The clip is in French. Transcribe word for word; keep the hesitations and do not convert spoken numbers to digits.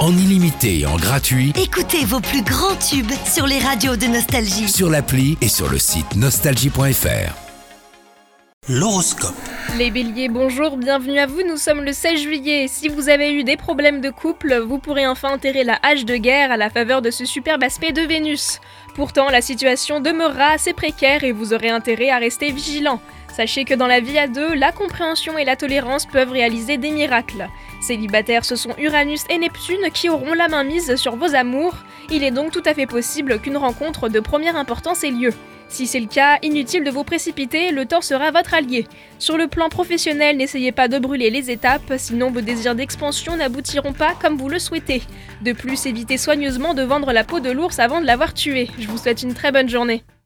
en illimité et en gratuit Écoutez vos plus grands tubes sur les radios de Nostalgie. sur l'appli et sur le site nostalgie point f r. L'horoscope. Les béliers, bonjour, bienvenue à vous, nous sommes le seize juillet. Si vous avez eu des problèmes de couple, vous pourrez enfin enterrer la hache de guerre à la faveur de ce superbe aspect de Vénus. Pourtant, la situation demeurera assez précaire et vous aurez intérêt à rester vigilant. Sachez que dans la vie à deux, la compréhension et la tolérance peuvent réaliser des miracles. Célibataires, ce sont Uranus et Neptune qui auront la main mise sur vos amours. Il est donc tout à fait possible qu'une rencontre de première importance ait lieu. Si c'est le cas, inutile de vous précipiter, le temps sera votre allié. Sur le plan professionnel, n'essayez pas de brûler les étapes, sinon vos désirs d'expansion n'aboutiront pas comme vous le souhaitez. De plus, évitez soigneusement de vendre la peau de l'ours avant de l'avoir tué. Je vous souhaite une très bonne journée.